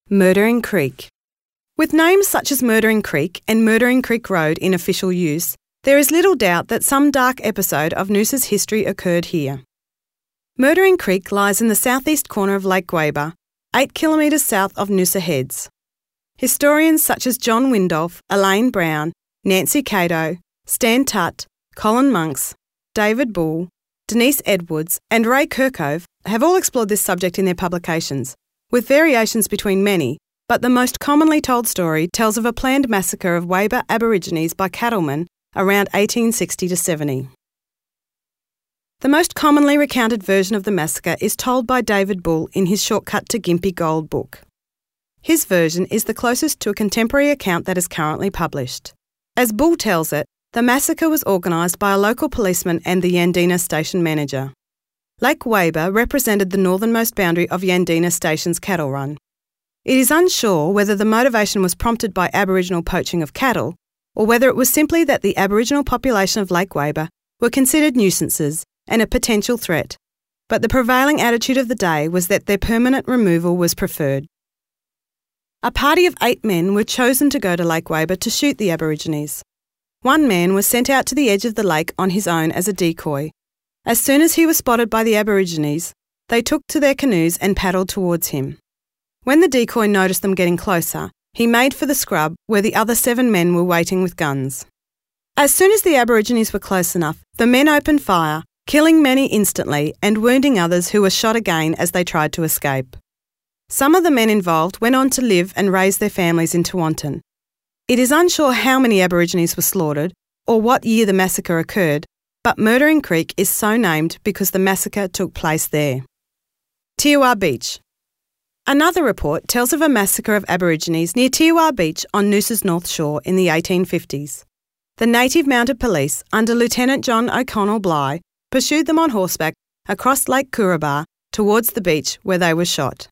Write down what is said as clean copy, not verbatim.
Murdering Creek. With names such as Murdering Creek and Murdering Creek Road in official use, there is little doubt that some dark episode of Noosa's history occurred here. Murdering Creek lies in the southeast corner of Lake Waber, 8 kilometres south of Noosa Heads. Historians such as John Windolph, Elaine Brown, Nancy Cato, Stan Tutt, Colin Monks, David Bull, Denise Edwards and Ray Kirkove have all explored this subject in their publications, with variations between many, but the most commonly told story tells of a planned massacre of Waber Aborigines by cattlemen around 1860 to 70. The most commonly recounted version of the massacre is told by David Bull in his Shortcut to Gympie Gold book. His version is the closest to a contemporary account that is currently published. As Bull tells it, the massacre was organised by a local policeman and the Yandina station manager. Lake Waber represented the northernmost boundary of Yandina station's cattle run. It is unsure whether the motivation was prompted by Aboriginal poaching of cattle, or whether it was simply that the Aboriginal population of Lake Waber were considered nuisances and a potential threat, but the prevailing attitude of the day was that their permanent removal was preferred. A party of 8 men were chosen to go to Lake Waber to shoot the Aborigines. One man was sent out to the edge of the lake on his own as a decoy. As soon as he was spotted by the Aborigines, they took to their canoes and paddled towards him. When the decoy noticed them getting closer, he made for the scrub where the other 7 men were waiting with guns. As soon as the Aborigines were close enough, the men opened fire, killing many instantly and wounding others who were shot again as they tried to escape. Some of the men involved went on to live and raise their families in Tewantin. It is unsure how many Aborigines were slaughtered or what year the massacre occurred, but Murdering Creek is so named because the massacre took place there. Tiawa Beach. Another report tells of a massacre of Aborigines near Tiawa Beach on Noosa's North Shore in the 1850s. The native mounted police, under Lieutenant John O'Connell Bligh, pursued them on horseback across Lake Coorabah towards the beach where they were shot.